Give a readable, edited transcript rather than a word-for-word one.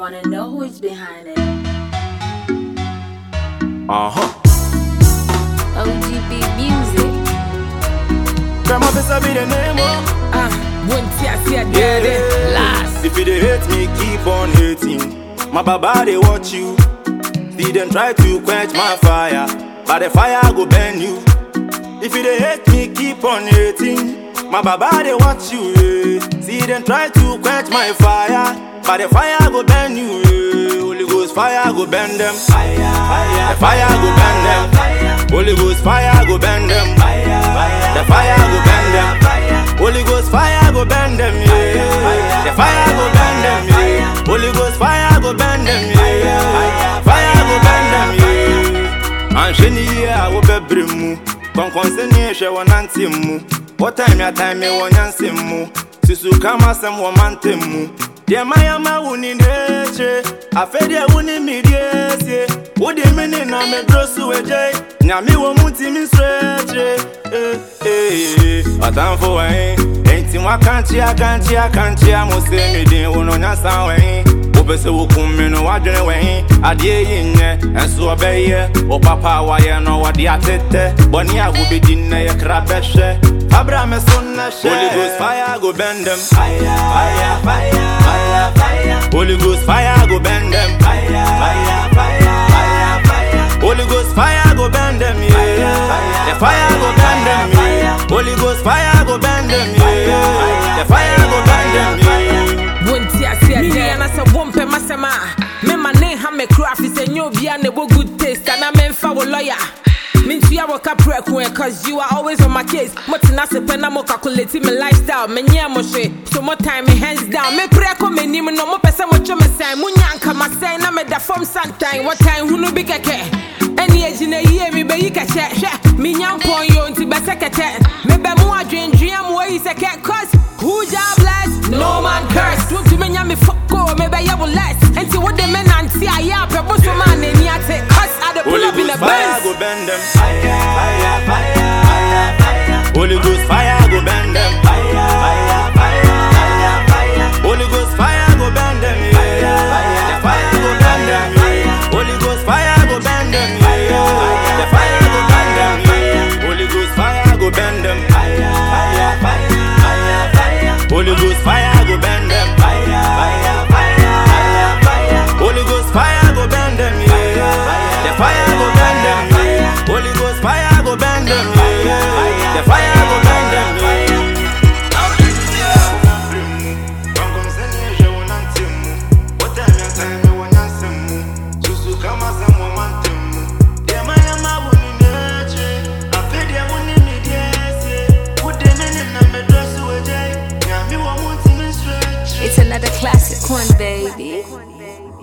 wanna know who's behind it. OGB Music. Grandma Pesa be the name Last. If you dey hate me, keep on hating. My baba they watch you. See them try to quench my fire, but the fire go burn you. If you dey hate me, keep on hating. My baba they watch you. See them try to quench my fire, but the fire go burn you. Holy Ghost fire go burn them. The fire go burn them. Holy Ghost fire go burn them. The fire go burn them. Holy Ghost fire go burn them. The fire go burn them. Holy Ghost fire go burn them. Fire go burn them. And sheni I will be brimu. Conconseni she wanantimu. What time ya time me wanyansimu. Sisu kama sem wamantemu. Dear Maya Mawuni nature, I fed ya wuni mediacy. Would the meaning of me dress to a jay? Nami won't me stretch. A time for a ain't in what country, I must say me didn't want on sound. Obese will come in or what way. I dear in and so obey ye. O papa, why I know what the atete. Bonia will be dinner, a crabeshe. Abra me sunna she. Holy Ghost fire go bend them. Fire. Holy Ghost fire go bend them. Fire. Holy Ghost fire go bend them. The fire go bend them. Holy Ghost fire go bend them. The fire go bend them. Won't ya see a day and I said, won't pay my sema. Me my name, have me craft is a new beer and a good taste, and I'm in for lawyer. Means you have a capric cause you are always on my case. Motina se pena mo calculating my lifestyle. Menya moshe, so more time me hands down. Me pray come me name no more person what you me say. Munyanka ma say na me da from sometime. What time who no big keke? Any age in a year me be you can check. Me nyam pon yo nti be sekete. Me be mo adwen dream way is a cat cause who job bless? No man curse. Don't you me nyam me fuck go me be you less. Until what the men anti I ya pebo so man any ate cause I the pull up in the best. Go bend them. Holy Ghost fire go bend them. Holy Ghost fire go bend them. The fire go bend them. Holy Ghost fire go bend them. The fire go bend them. Holy Ghost fire go bend them. Holy Ghost fire go bend them. Holy Ghost fire go bend them. The fire go bend them. Holy Ghost fire go bend them. The fire go bend them. It's another classic one, baby.